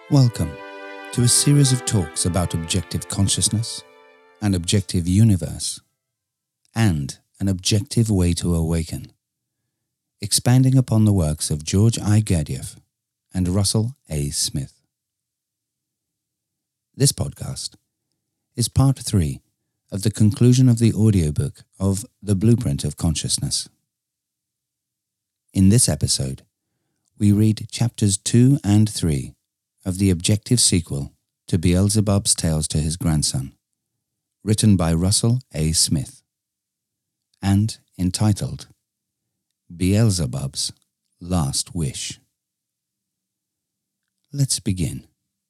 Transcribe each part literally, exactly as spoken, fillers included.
Welcome to a series of talks about objective consciousness, an objective universe, and an objective way to awaken, expanding upon the works of George I. Gurdjieff and Russell A. Smith. This podcast is part three of the conclusion of the audiobook of The Blueprint of Consciousness. In this episode, we read chapters two and three of the objective sequel to Beelzebub's Tales to His Grandson, written by Russell A. Smith, and entitled Beelzebub's Last Wish. Let's begin.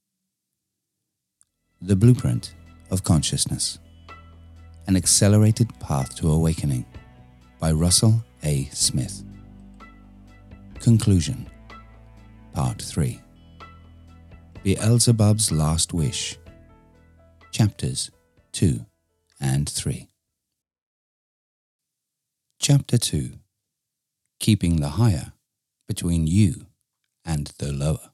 The Blueprint of Consciousness, an Accelerated Path to Awakening by Russell A. Smith. Conclusion, Part three. Beelzebub's Last Wish, Chapters two and three. Chapter two. Keeping the higher between you and the lower.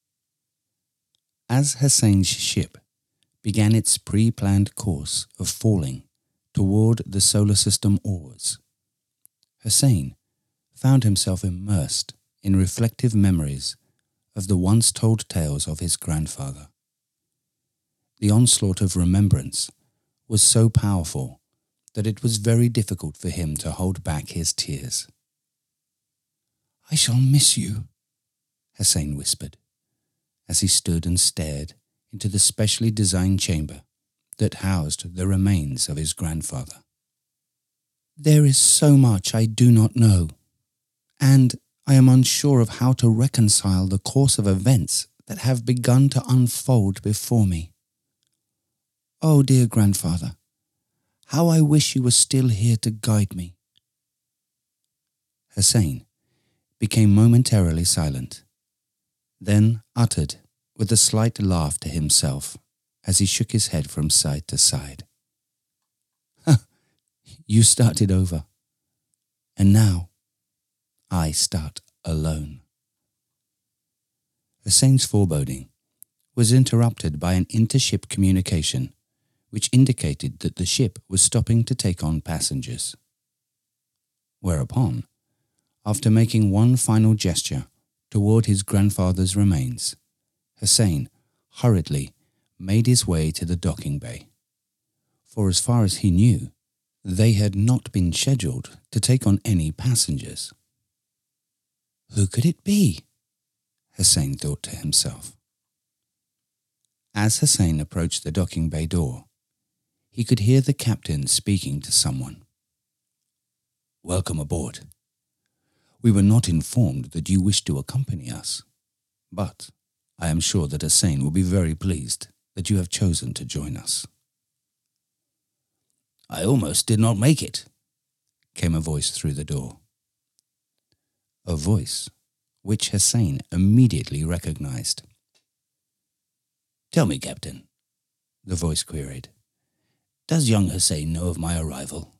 As Hussain's ship began its pre-planned course of falling toward the solar system oars, Hussain found himself immersed in reflective memories of the once-told tales of his grandfather. The onslaught of remembrance was so powerful that it was very difficult for him to hold back his tears. "I shall miss you," Hussain whispered, as he stood and stared into the specially designed chamber that housed the remains of his grandfather. "There is so much I do not know, and I am unsure of how to reconcile the course of events that have begun to unfold before me. Oh, dear grandfather, how I wish you were still here to guide me." Hussain became momentarily silent, then uttered with a slight laugh to himself as he shook his head from side to side. "You started over, and now I start alone." Hussain's foreboding was interrupted by an intership communication which indicated that the ship was stopping to take on passengers. Whereupon, after making one final gesture toward his grandfather's remains, Hussain hurriedly made his way to the docking bay, for as far as he knew, they had not been scheduled to take on any passengers. Who could it be? Hussain thought to himself. As Hussain approached the docking bay door, he could hear the captain speaking to someone. "Welcome aboard. We were not informed that you wished to accompany us, but I am sure that Hussain will be very pleased that you have chosen to join us." "I almost did not make it," came a voice through the door. A voice which Hussain immediately recognized. "Tell me, Captain," the voice queried, "does young Hussain know of my arrival?"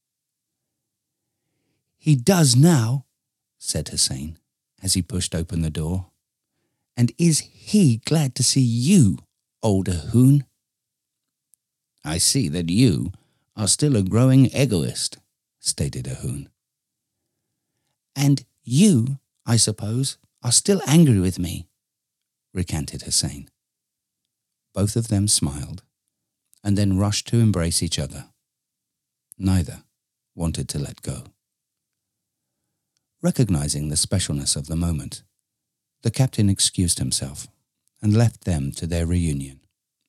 "He does now," said Hussain as he pushed open the door. "And is he glad to see you, old Ahun?" "I see that you are still a growing egoist," stated Ahun. "And you, I suppose, are still angry with me," recanted Hussain. Both of them smiled, and then rushed to embrace each other. Neither wanted to let go. Recognizing the specialness of the moment, the captain excused himself and left them to their reunion.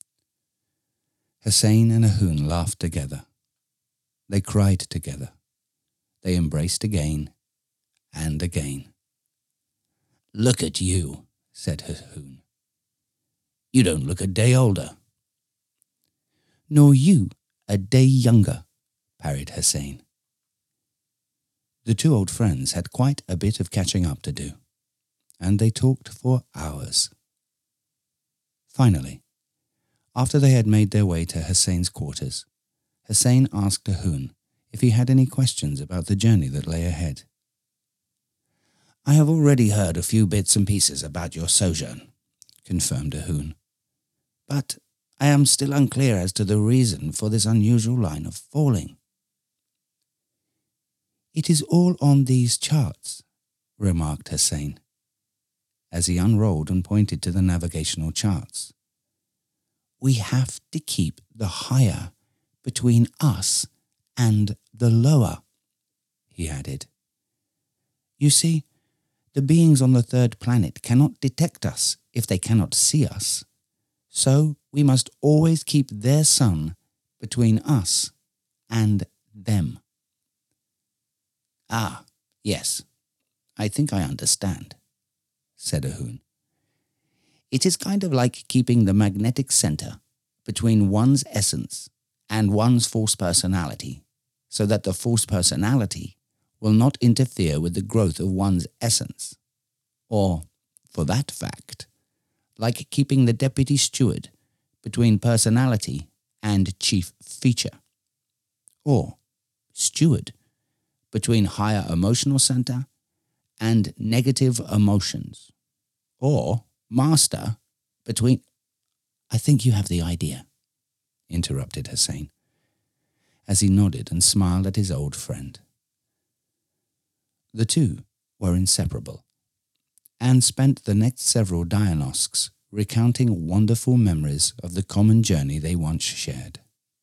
Hussain and Ahun laughed together. They cried together. They embraced again and again. "Look at you," said Ahun. "You don't look a day older." "Nor you a day younger," parried Hussain. The two old friends had quite a bit of catching up to do, and they talked for hours. Finally, after they had made their way to Hussain's quarters, Hussain asked Ahun if he had any questions about the journey that lay ahead. "I have already heard a few bits and pieces about your sojourn," confirmed Ahun. But I am still unclear as to the reason for this unusual line of falling. It is all on these charts, remarked Hussein, as he unrolled and pointed to the navigational charts. We have to keep the higher between us and the lower, he added. You see, the beings on the third planet cannot detect us if they cannot see us, so we must always keep their sun between us and them. Ah, yes, I think I understand, said Ahun. It is kind of like keeping the magnetic center between one's essence and one's false personality, so that the false personality will not interfere with the growth of one's essence. Or, for that fact, like keeping the deputy steward between personality and chief feature. Or, steward between higher emotional center and negative emotions. Or, master between... I think you have the idea, interrupted Hussein, as he nodded and smiled at his old friend. The two were inseparable, and spent the next several diagnostics recounting wonderful memories of the common journey they once shared.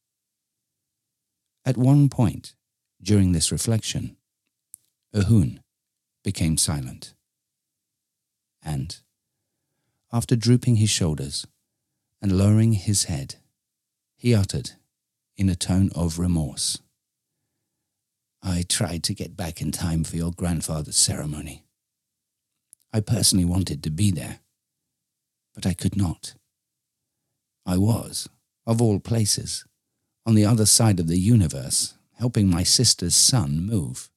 At one point, during this reflection, Ahun became silent, and, after drooping his shoulders and lowering his head, he uttered, in a tone of remorse, I tried to get back in time for your grandfather's ceremony. I personally wanted to be there, but I could not. I was, of all places, on the other side of the universe, helping my sister's son move.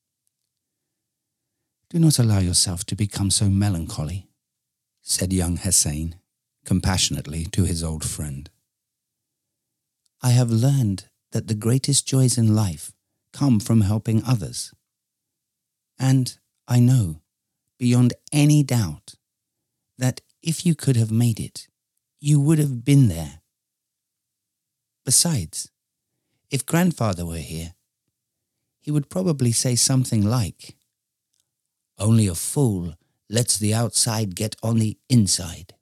Do not allow yourself to become so melancholy, said young Hussein compassionately to his old friend. I have learned that the greatest joys in life come from helping others. And I know, beyond any doubt, that if you could have made it, you would have been there. Besides, if grandfather were here, he would probably say something like, only a fool lets the outside get on the inside.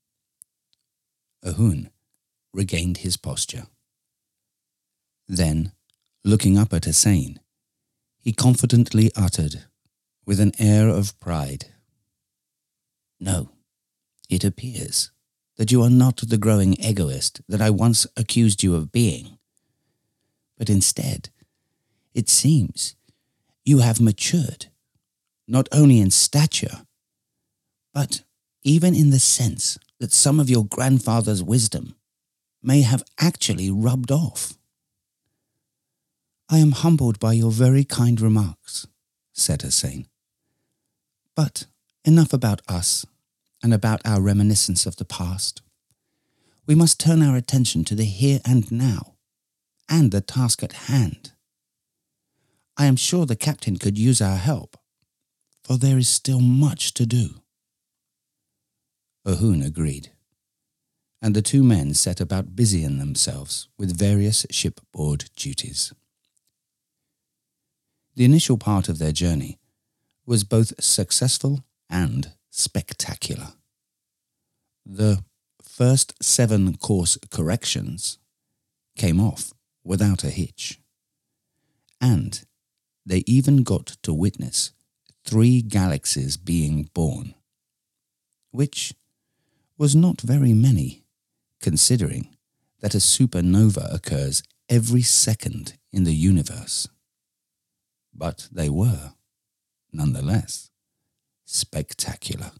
Ahun regained his posture. Then, looking up at Hussein, he confidently uttered, with an air of pride, No, it appears that you are not the growing egoist that I once accused you of being, but instead, it seems you have matured, not only in stature, but even in the sense that some of your grandfather's wisdom may have actually rubbed off. I am humbled by your very kind remarks, said Hussein. But enough about us and about our reminiscence of the past. We must turn our attention to the here and now, and the task at hand. I am sure the captain could use our help, for there is still much to do. Ahun agreed, and the two men set about busying themselves with various shipboard duties. The initial part of their journey was both successful and spectacular. The first seven course corrections came off without a hitch, and they even got to witness three galaxies being born, which was not very many, considering that a supernova occurs every second in the universe. But they were, nonetheless, spectacular.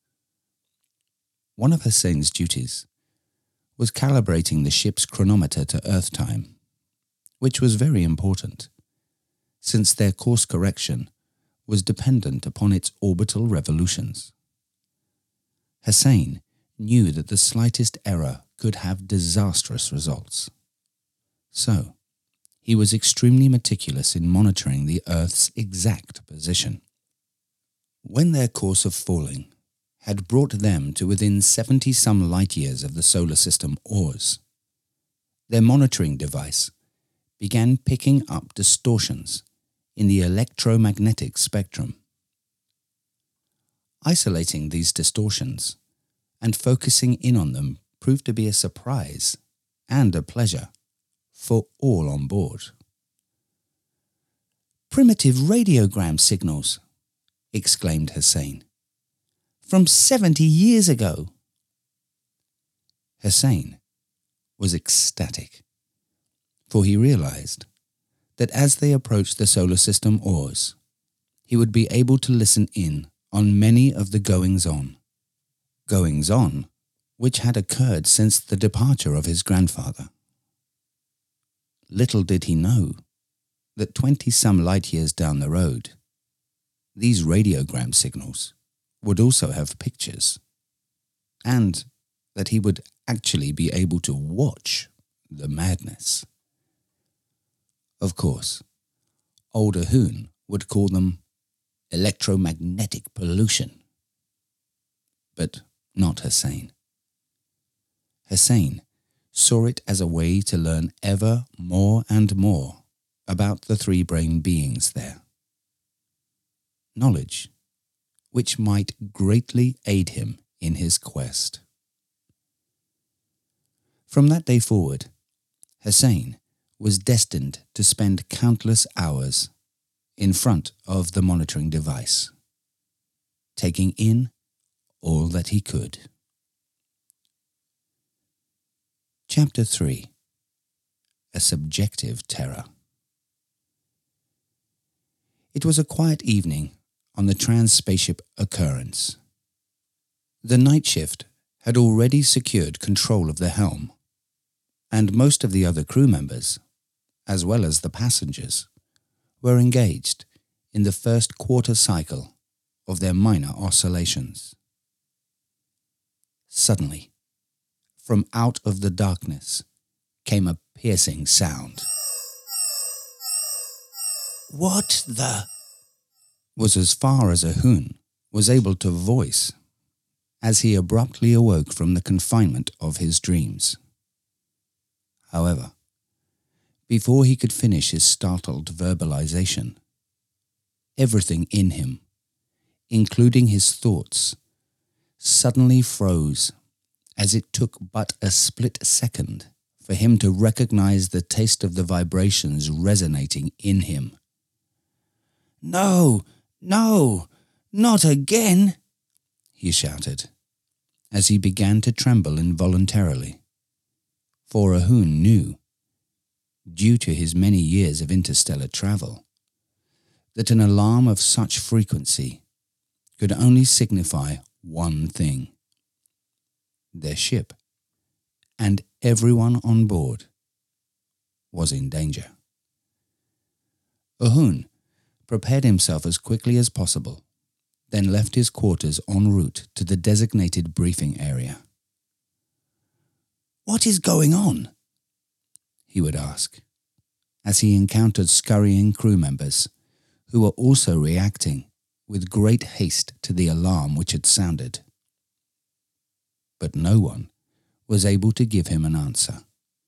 One of Hussein's duties was calibrating the ship's chronometer to Earth time, which was very important, since their course correction was dependent upon its orbital revolutions. Hussein knew that the slightest error could have disastrous results. So, he was extremely meticulous in monitoring the Earth's exact position. When their course of falling had brought them to within seventy-some light-years of the solar system ores. Their monitoring device began picking up distortions in the electromagnetic spectrum. Isolating these distortions and focusing in on them proved to be a surprise and a pleasure for all on board. "Primitive radiogram signals," exclaimed Hussein. "From seventy years ago." Hussein was ecstatic, for he realized that as they approached the solar system ores, he would be able to listen in on many of the goings-on. Goings-on which had occurred since the departure of his grandfather. Little did he know that twenty-some light-years down the road, these radiogram signals would also have pictures, and that he would actually be able to watch the madness. Of course, old Ahun would call them electromagnetic pollution, but not Hussein. Hussein saw it as a way to learn ever more and more about the three-brain beings there. Knowledge which might greatly aid him in his quest. From that day forward, Hussein was destined to spend countless hours in front of the monitoring device, taking in all that he could. Chapter three. A Subjective Terror. It was a quiet evening on the trans-spaceship Occurrence. The night shift had already secured control of the helm, and most of the other crew members, as well as the passengers, were engaged in the first quarter cycle of their minor oscillations. Suddenly, from out of the darkness came a piercing sound. "What the?" was as far as Ahun was able to voice as he abruptly awoke from the confinement of his dreams. However, before he could finish his startled verbalization, everything in him, including his thoughts, suddenly froze, as it took but a split second for him to recognize the taste of the vibrations resonating in him. "No, no, not again!" he shouted, as he began to tremble involuntarily. For Ahun knew, due to his many years of interstellar travel, that an alarm of such frequency could only signify one thing. Their ship, and everyone on board, was in danger. Ahun prepared himself as quickly as possible, then left his quarters en route to the designated briefing area. "What is going on?" he would ask, as he encountered scurrying crew members who were also reacting with great haste to the alarm which had sounded. But no one was able to give him an answer.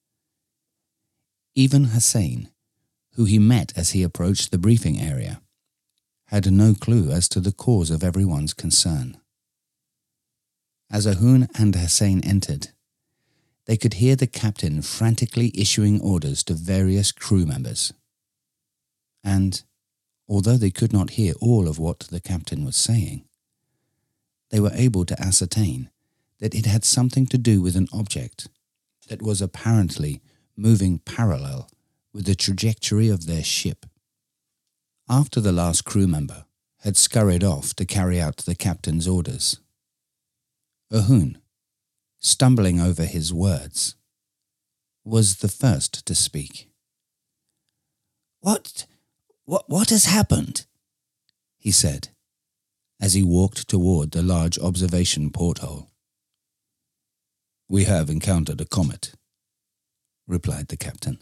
Even Hussein, who he met as he approached the briefing area, had no clue as to the cause of everyone's concern. As Ahun and Hussein entered, they could hear the captain frantically issuing orders to various crew members. And, although they could not hear all of what the captain was saying, they were able to ascertain that it had something to do with an object that was apparently moving parallel with the trajectory of their ship. After the last crew member had scurried off to carry out the captain's orders, Ahun, stumbling over his words, was the first to speak. What, what, what has happened?" he said, as he walked toward the large observation porthole. "We have encountered a comet," replied the captain.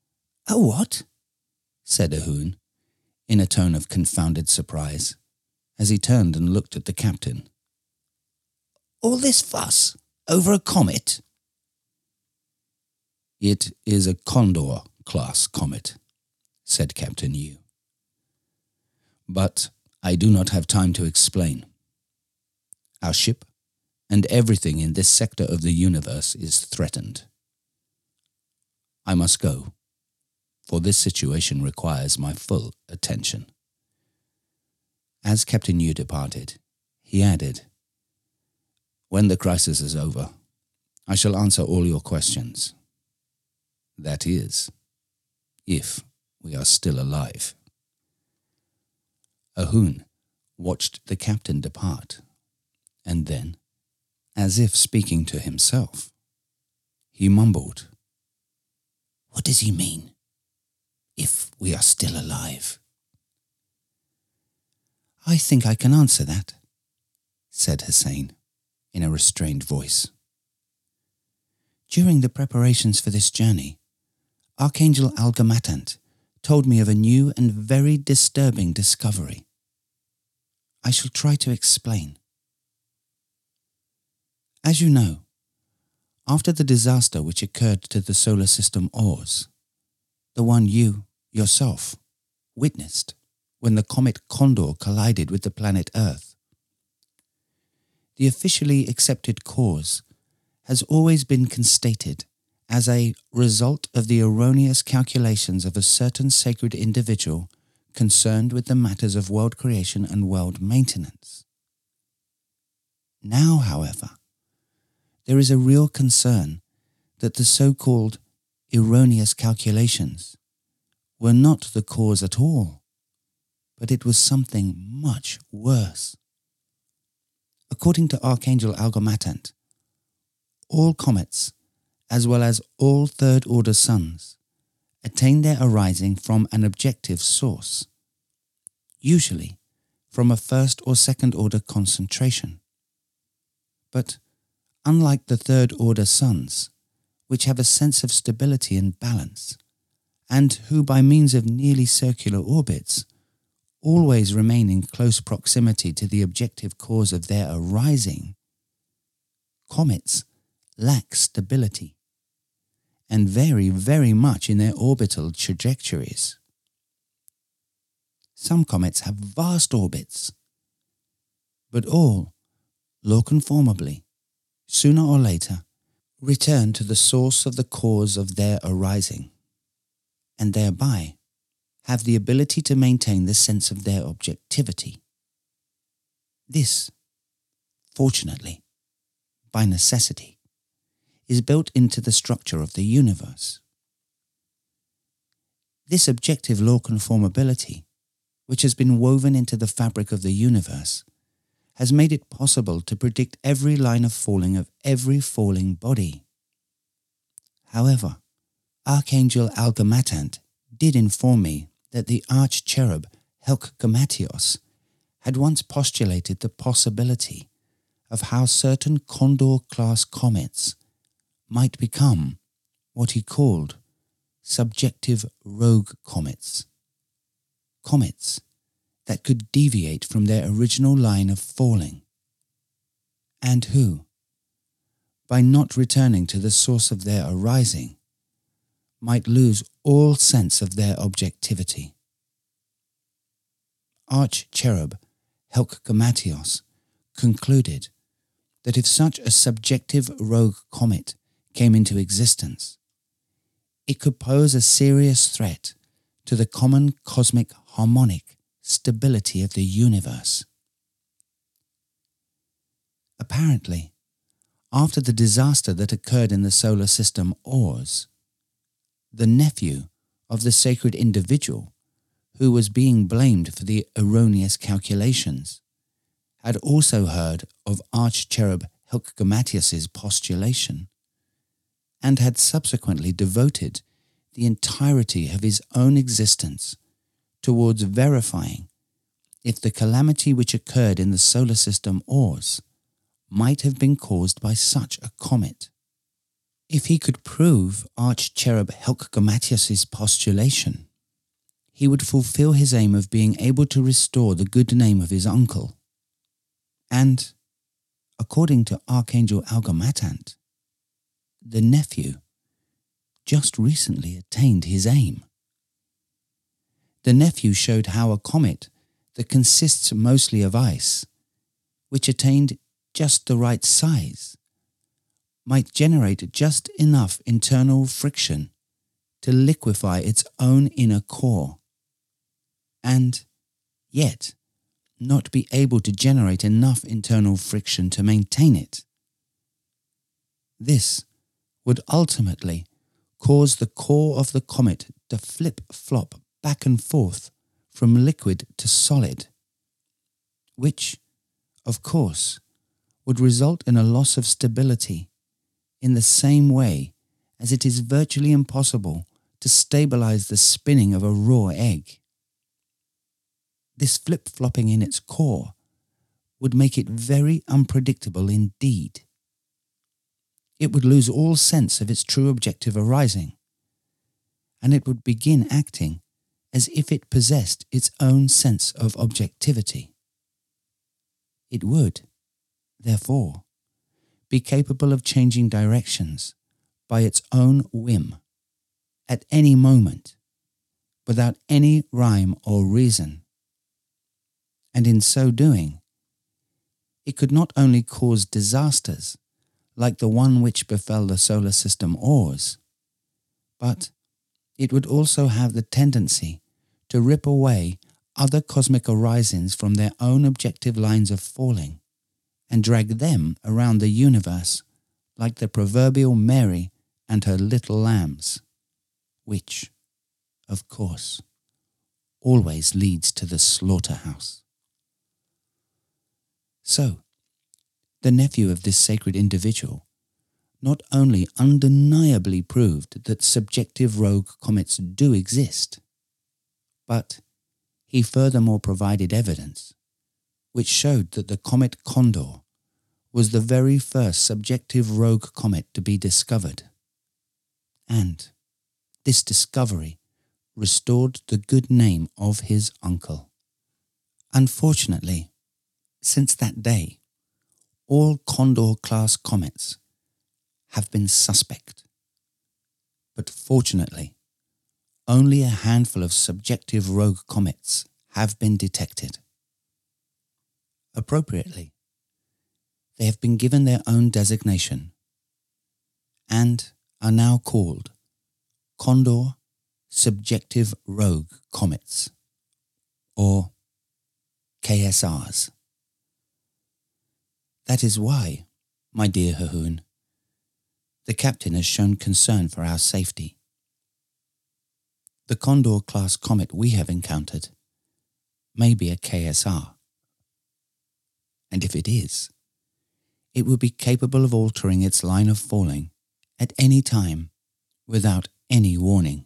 "A what?" said Ahun, in a tone of confounded surprise, as he turned and looked at the captain. "All this fuss over a comet?" "It is a Condor-class comet," said Captain Yu. "But I do not have time to explain. Our ship and everything in this sector of the universe is threatened. I must go, for this situation requires my full attention." As Captain Yu departed, he added, "When the crisis is over, I shall answer all your questions. That is, if we are still alive." Ahun watched the captain depart, and then, as if speaking to himself, he mumbled, "What does he mean, if we are still alive?" "I think I can answer that," said Hussein in a restrained voice. "During the preparations for this journey, Archangel Algamatant told me of a new and very disturbing discovery. I shall try to explain. As you know, after the disaster which occurred to the solar system ores, the one you, yourself, witnessed when the comet Condor collided with the planet Earth, the officially accepted cause has always been constated as a result of the erroneous calculations of a certain sacred individual concerned with the matters of world creation and world maintenance. Now, however, there is a real concern that the so-called erroneous calculations were not the cause at all, but it was something much worse. According to Archangel Algamatant, all comets, as well as all third-order suns, attain their arising from an objective source, usually from a first or second-order concentration. But unlike the third-order suns, which have a sense of stability and balance, and who by means of nearly circular orbits always remain in close proximity to the objective cause of their arising, comets lack stability and vary very much in their orbital trajectories. Some comets have vast orbits, but all, law-conformably, sooner or later, return to the source of the cause of their arising, and thereby have the ability to maintain the sense of their objectivity. This, fortunately, by necessity, is built into the structure of the universe. This objective law conformability, which has been woven into the fabric of the universe, has made it possible to predict every line of falling of every falling body. However, Archangel Algamatant did inform me that the arch-cherub Helkgamatios had once postulated the possibility of how certain Condor-class comets might become what he called subjective rogue comets. Comets that could deviate from their original line of falling, and who, by not returning to the source of their arising, might lose all sense of their objectivity. Arch-cherub Helkgamatios concluded that if such a subjective rogue comet came into existence, it could pose a serious threat to the common cosmic harmonic stability of the universe. Apparently, after the disaster that occurred in the solar system ores, the nephew of the sacred individual who was being blamed for the erroneous calculations had also heard of arch-cherub Helkgamatios's postulation and had subsequently devoted the entirety of his own existence towards verifying if the calamity which occurred in the solar system ores might have been caused by such a comet. If he could prove arch-cherub Helkgamatios's postulation, he would fulfill his aim of being able to restore the good name of his uncle. And, according to Archangel Algamatant, the nephew just recently attained his aim. The nephew showed how a comet that consists mostly of ice, which attained just the right size, might generate just enough internal friction to liquefy its own inner core, and yet not be able to generate enough internal friction to maintain it. This would ultimately cause the core of the comet to flip-flop back and forth from liquid to solid, which, of course, would result in a loss of stability in the same way as it is virtually impossible to stabilize the spinning of a raw egg. This flip-flopping in its core would make it very unpredictable indeed. It would lose all sense of its true objective arising, and it would begin acting as if it possessed its own sense of objectivity. It would, therefore, be capable of changing directions by its own whim at any moment, without any rhyme or reason. And in so doing, it could not only cause disasters like the one which befell the solar system Ors, but it would also have the tendency to rip away other cosmic horizons from their own objective lines of falling and drag them around the universe like the proverbial Mary and her little lambs, which, of course, always leads to the slaughterhouse. So, the nephew of this sacred individual not only undeniably proved that subjective rogue comets do exist, but he furthermore provided evidence which showed that the comet Condor was the very first subjective rogue comet to be discovered. And this discovery restored the good name of his uncle. Unfortunately, since that day, all Condor-class comets have been suspect. But fortunately, only a handful of subjective rogue comets have been detected. Appropriately, they have been given their own designation and are now called Condor Subjective Rogue Comets, or K S Rs. That is why, my dear Hahoon, the captain has shown concern for our safety. The Condor-class comet we have encountered may be a K S R. And if it is, it will be capable of altering its line of falling at any time without any warning.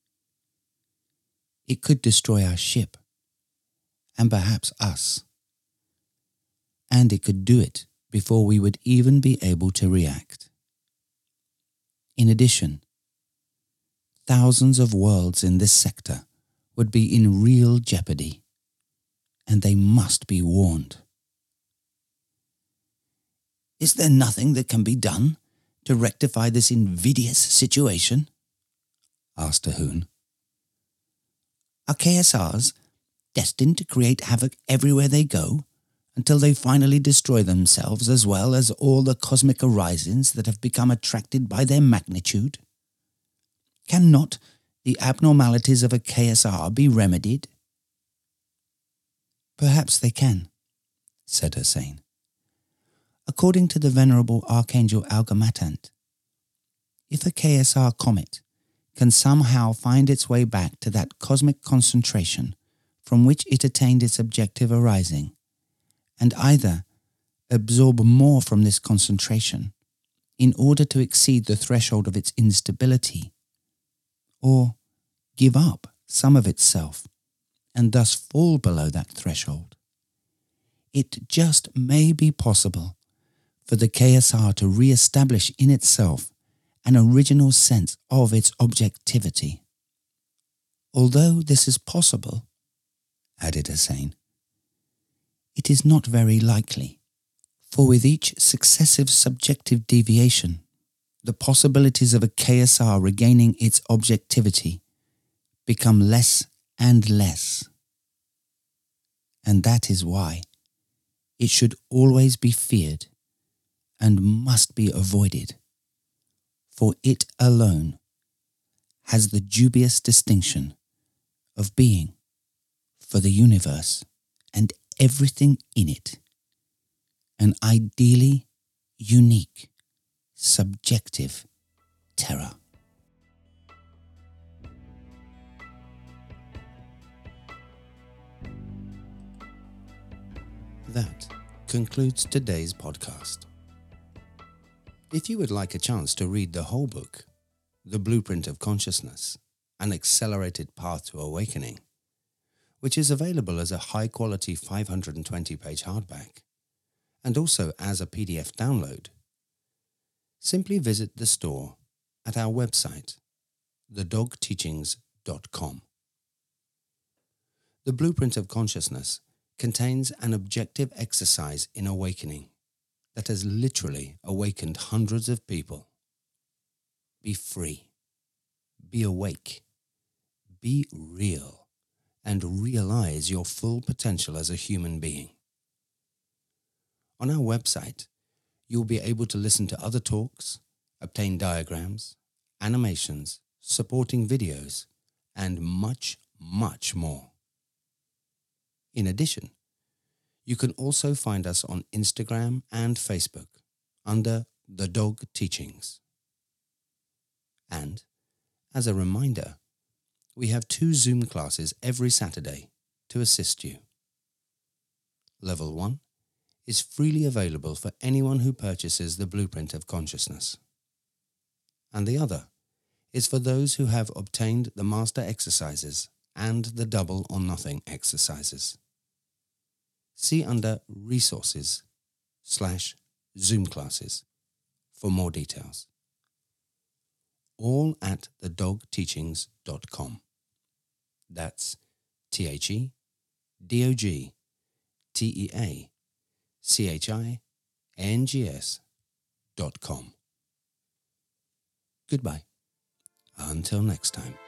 It could destroy our ship, and perhaps us. And it could do it before we would even be able to react. In addition, thousands of worlds in this sector would be in real jeopardy, and they must be warned. Is there nothing that can be done to rectify this invidious situation? Asked Hahoon. Are K S Rs destined to create havoc everywhere they go, until they finally destroy themselves as well as all the cosmic horizons that have become attracted by their magnitude? Cannot the abnormalities of a K S R be remedied? Perhaps they can, said Hussein. According to the Venerable Archangel Algamatant, if a K S R comet can somehow find its way back to that cosmic concentration from which it attained its objective arising, and either absorb more from this concentration in order to exceed the threshold of its instability, or give up some of itself and thus fall below that threshold, it just may be possible for the K S R to re-establish in itself an original sense of its objectivity. Although this is possible, added Hussein, it is not very likely, for with each successive subjective deviation, the possibilities of a K S R regaining its objectivity become less and less. And that is why it should always be feared and must be avoided, for it alone has the dubious distinction of being, for the universe and everything in it, an ideally unique, subjective terror. That concludes today's podcast. If you would like a chance to read the whole book, The Blueprint of Consciousness, An Accelerated Path to Awakening, which is available as a high-quality five hundred twenty page hardback, and also as a P D F download, simply visit the store at our website, the dog teachings dot com. The Blueprint of Consciousness contains an objective exercise in awakening that has literally awakened hundreds of people. Be free, be awake, be real, and realize your full potential as a human being. On our website, you'll be able to listen to other talks, obtain diagrams, animations, supporting videos, and much, much more. In addition, you can also find us on Instagram and Facebook under The Dog Teachings. And, as a reminder, we have two Zoom classes every Saturday to assist you. Level one is freely available for anyone who purchases the Blueprint of Consciousness. And the other is for those who have obtained the Master Exercises and the Double or Nothing exercises. See under Resources slash Zoom classes for more details. All at the dog teachings dot com. That's T H E D O G T E A C H I N G S dot com. Goodbye. Until next time.